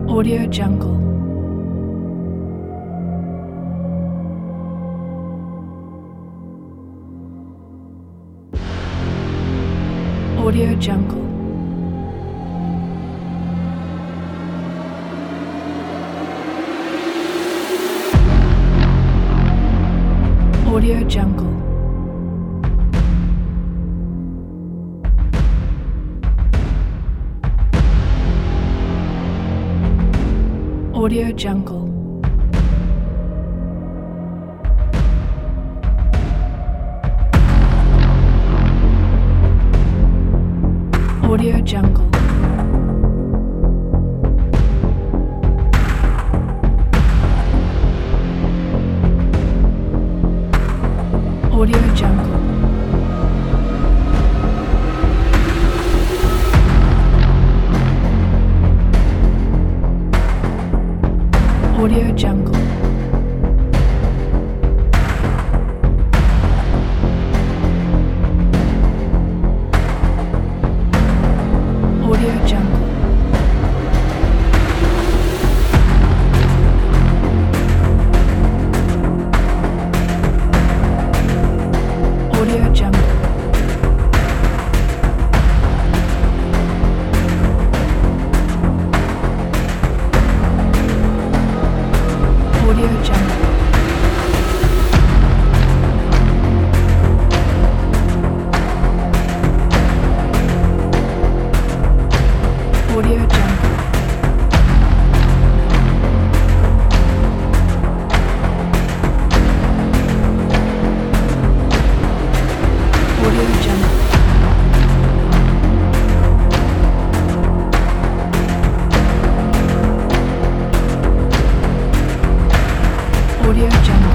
Audio Jungle. Audio Jungle. Audio Jungle. Audio Jungle. Audio Jungle. Audio Jungle. Audio Jungle. Audio Jungle. Audio Jungle. Audio Jungle. Audio Jungle. Audio Jungle. Audio Jungle.